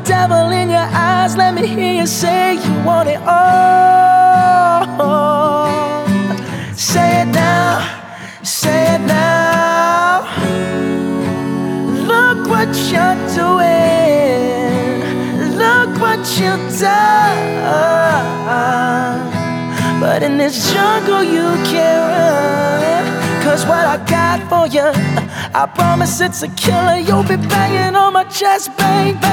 devil in your eyes. Let me hear you say you want it all. Say it now, say it now. Look what you're doing, look what you've done. But in this jungle you can't run, 'cause what I got for you, I promise it's a killer. You'll be banging on my chest, bang, bang.